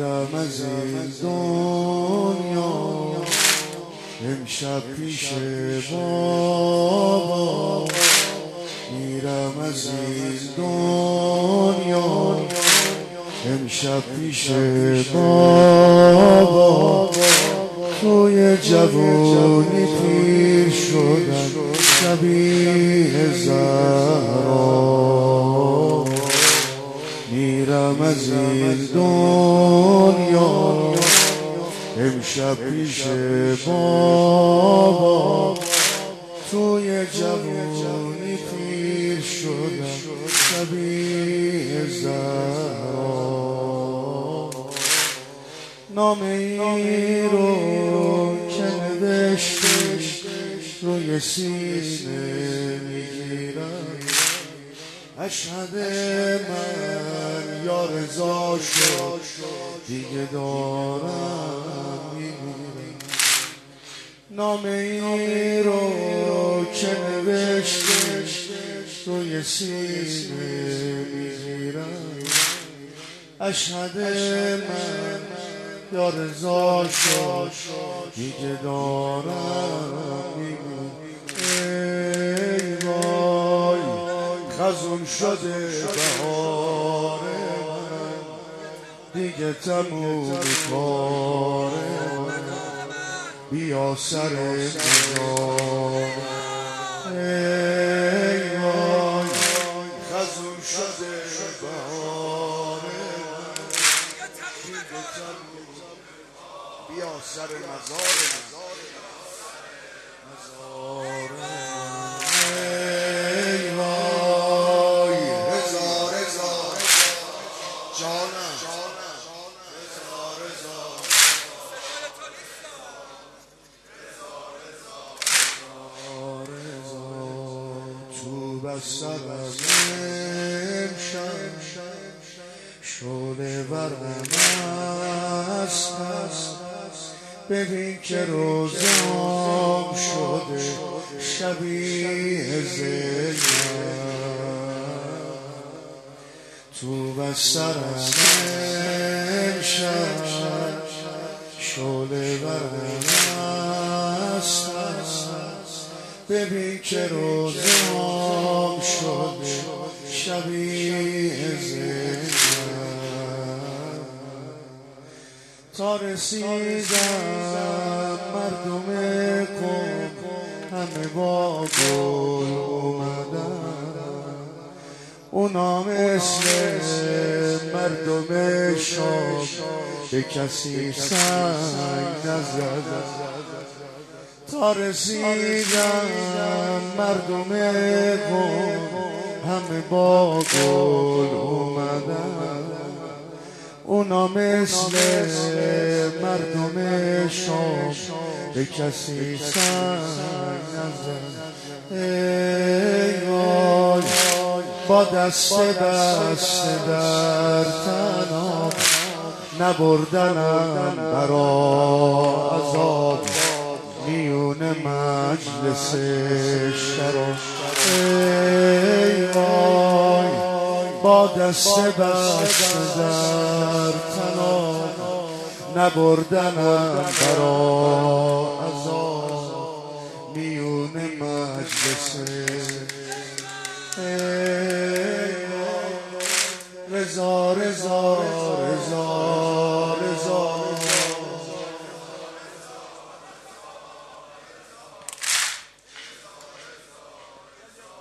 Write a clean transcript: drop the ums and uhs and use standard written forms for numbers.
میرم از این دنیا امشب پیش بابا، میرم از این دنیا امشب پیش بابا. توی جوانی پیر شدن شبیه زهرا، میرم از این دنیا امشب پیش بابا. توی جوانی پیر شدن شبیه زهرا. نامه ای رو که نوشتی روی سینه میگیرم، اشهد من یا رضا شد دیگه دارم میمیرم. نامه ای رو که نوشتی روی سینه میگیرم، اشهد من یا رضا شد دیگه دارم میمیرم. ای وای خزون شده بهار من، دیگه تموم کار من، بیا سر مزار. ای وای خزون شده بهار من، بیا سر مزار ای وای رضا رضا جانم رضا تو بستر از امشب شعله ورم است، ببین که روزام شده شبیه زلم. تو بسترم امشب شعله ورم است، ببین که روزام شده شبیه زلم. تا رسیدم مردم قوم همه با گل اومدن، اونا مثل مردم شام به کسی سنگ نزدن. تا رسیدم مردم قوم همه با گل اومدن، اونا مثل مردم شام به کسی سنگ نزدن. ای وای با دست بسته در تناب نبردنم برا عذاب میون مجلس شراب. ای وای با دست بسته در تناب نبردنم برا عذاب میون مجلس. ای رضا رضا